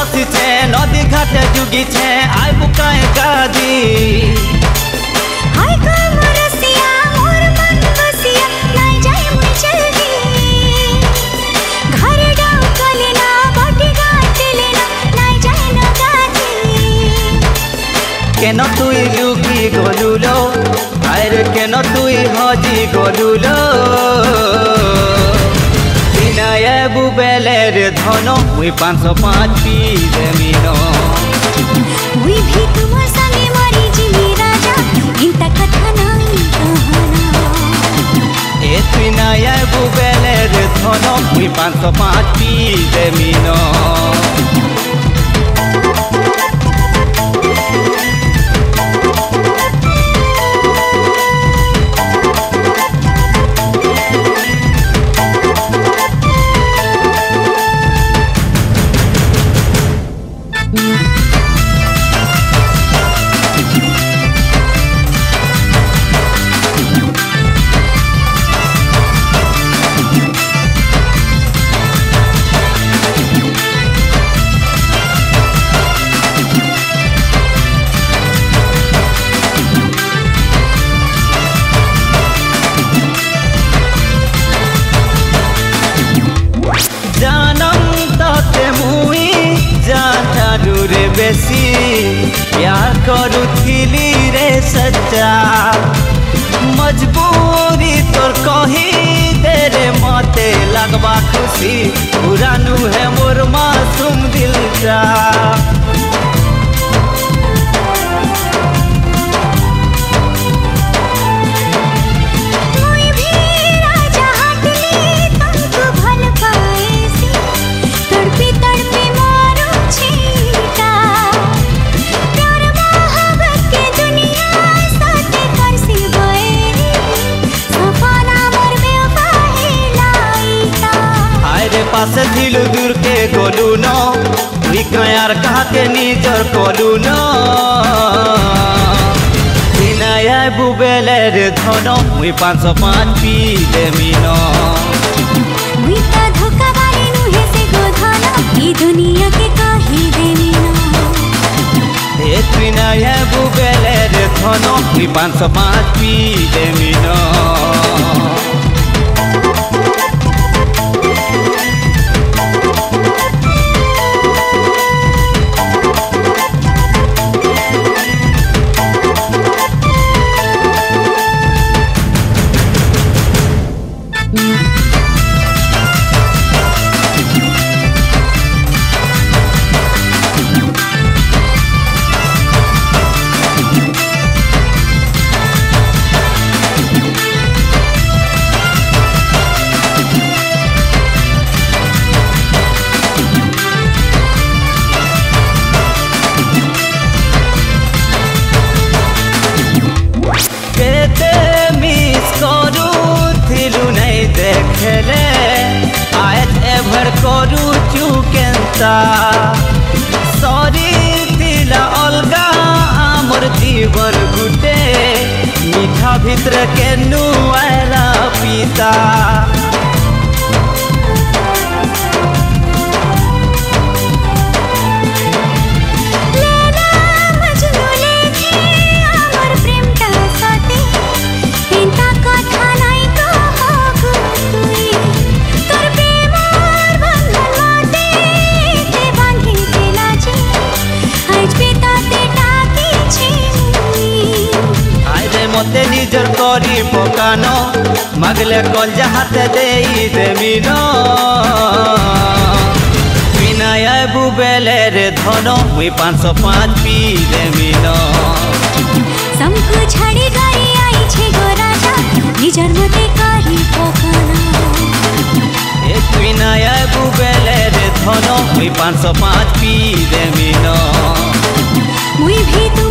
बसिछे नदी घाटे जुगिछे आइ बुकाए गाजी हाय कमरसिया मोर मन बसिया नाइ जाय मुई जल्दी घर डाउ कलेना बटी गाटलेना नाइ जाय न गाजी केन तुई लुकी गलुलो आरे केन तुई हजी गलुलो बिनाए बुबेलेर धन मुई 505 पी देमिनो मुई भी तुमर संगे मरी जिमी राजा इंता कथा नाई कहना ए बिनाए बुबेलेर धन मुई 505 पी देमिनो रे बेसी प्यार करुथिली रे सच्चा मजबूरी तोर कही दे रे मते लगबा खुशी पुरानु है मोर मासूम दिलटा पासे दिलु दूर के गोलू न तुई कयार कहते निजर कोलू न बिनाए बुबेलेर धन मुई 505 पी देमिनो मुई ता धोखा बारे नुहे से गोधन ई दुनिया के कही देमिनो ए बिनाए बुबेलेर धन मुई 505 पी देमिनो खेले आज एभर करू चुकेंता सॉरी दिला अलगा आमर जीवन गुटे मीठा भितर के नुआला पीता मते निजर करी पकानो मगले कल जहाते देई देमिनो बिनाए बुबेलेर धन मुई 505 पी देमिनो समको छाड़ी गई आई छे गो राजा निजर मते करी पकानो ए बिनाए बुबेलेर धन मुई 505 पी देमिनो मुई भी